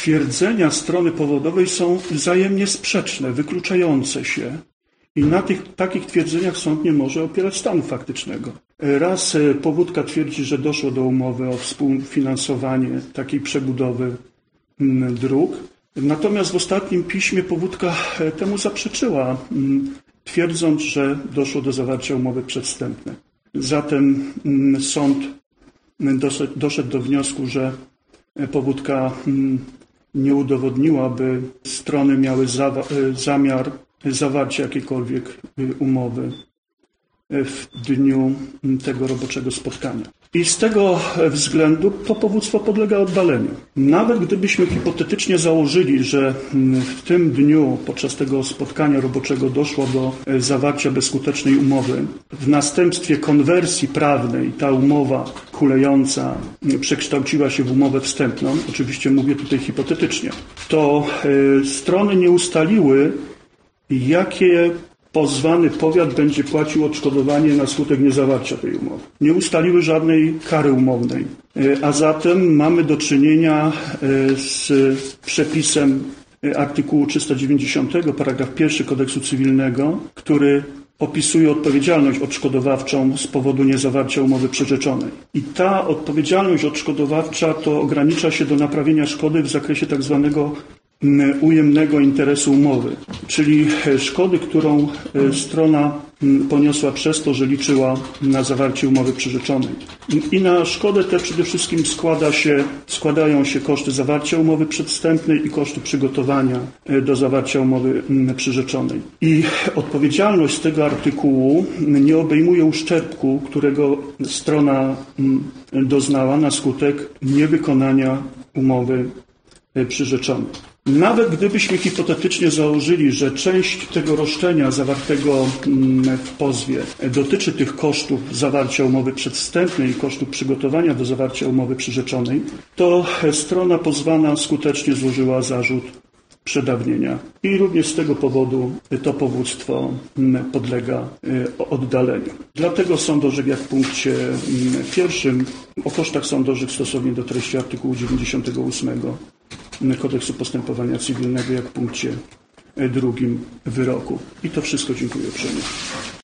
twierdzenia strony powodowej są wzajemnie sprzeczne, wykluczające się i na takich twierdzeniach sąd nie może opierać stanu faktycznego. Raz powódka twierdzi, że doszło do umowy o współfinansowanie takiej przebudowy dróg, natomiast w ostatnim piśmie powódka temu zaprzeczyła, twierdząc, że doszło do zawarcia umowy przedwstępnej. Zatem sąd doszedł do wniosku, że powódka nie udowodniła, by strony miały zamiar zawarcia jakiejkolwiek umowy w dniu tego roboczego spotkania. I z tego względu to powództwo podlega oddaleniu. Nawet gdybyśmy hipotetycznie założyli, że w tym dniu podczas tego spotkania roboczego doszło do zawarcia bezskutecznej umowy, w następstwie konwersji prawnej ta umowa kulejąca przekształciła się w umowę wstępną, oczywiście mówię tutaj hipotetycznie, to strony nie ustaliły, jakie pozwany powiat będzie płacił odszkodowanie na skutek niezawarcia tej umowy. Nie ustaliły żadnej kary umownej, a zatem mamy do czynienia z przepisem artykułu 390, paragraf 1 Kodeksu Cywilnego, który opisuje odpowiedzialność odszkodowawczą z powodu niezawarcia umowy przyrzeczonej. I ta odpowiedzialność odszkodowawcza to ogranicza się do naprawienia szkody w zakresie tak zwanego ujemnego interesu umowy, czyli szkody, którą strona poniosła przez to, że liczyła na zawarcie umowy przyrzeczonej. I na szkodę tę przede wszystkim składają się koszty zawarcia umowy przedwstępnej i koszty przygotowania do zawarcia umowy przyrzeczonej. I odpowiedzialność z tego artykułu nie obejmuje uszczerbku, którego strona doznała na skutek niewykonania umowy przyrzeczonej. Nawet gdybyśmy hipotetycznie założyli, że część tego roszczenia zawartego w pozwie dotyczy tych kosztów zawarcia umowy przedwstępnej i kosztów przygotowania do zawarcia umowy przyrzeczonej, to strona pozwana skutecznie złożyła zarzut przedawnienia. I również z tego powodu to powództwo podlega oddaleniu. Dlatego sąd orzekł jak w punkcie pierwszym o kosztach sąd orzekł stosownie do treści artykułu 98 Kodeksu Postępowania Cywilnego, jak w punkcie drugim wyroku. I to wszystko. Dziękuję uprzejmie.